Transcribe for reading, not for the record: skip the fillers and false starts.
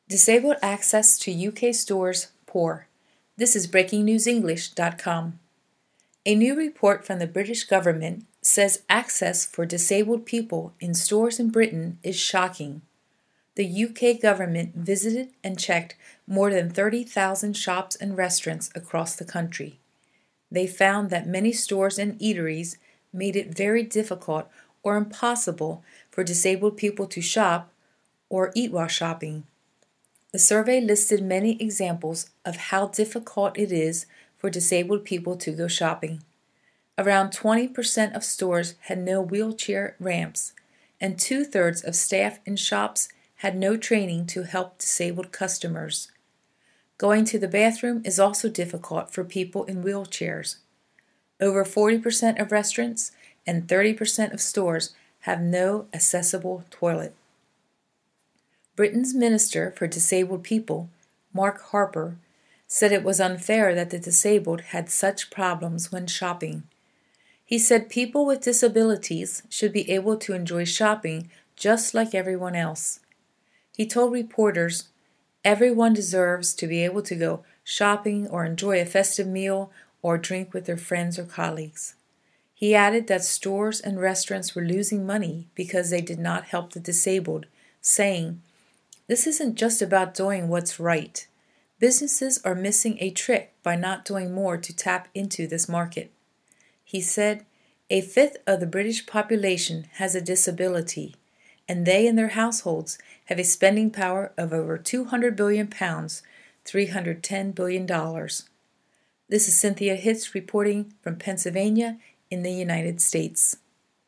Disabled access to UK stores poor. This is breakingnewsenglish.com. A new report from the British government says access for disabled people in stores in Britain is shocking. The UK government visited and checked more than 30,000 shops and restaurants across the country. They found that many stores and eateries made it very difficult or impossible for disabled people to shop or eat while shopping. The survey listed many examples of how difficult it is for disabled people to go shopping. Around 20% of stores had no wheelchair ramps, and 2/3 of staff in shops had no training to help disabled customers. Going to the bathroom is also difficult for people in wheelchairs. Over 40% of restaurants and 30% of stores have no accessible toilet. Britain's Minister for Disabled People, Mark Harper, said it was unfair that the disabled had such problems when shopping. He said people with disabilities should be able to enjoy shopping just like everyone else. He told reporters, "Everyone deserves to be able to go shopping or enjoy a festive meal or drink with their friends or colleagues." He added that stores and restaurants were losing money because they did not help the disabled, saying, "This isn't just about doing what's right. Businesses are missing a trick by not doing more to tap into this market." He said, "A fifth of the British population has a disability, and they and their households have a spending power of over £200 billion, $310 billion. This is Cynthia Hitz reporting from Pennsylvania in the United States.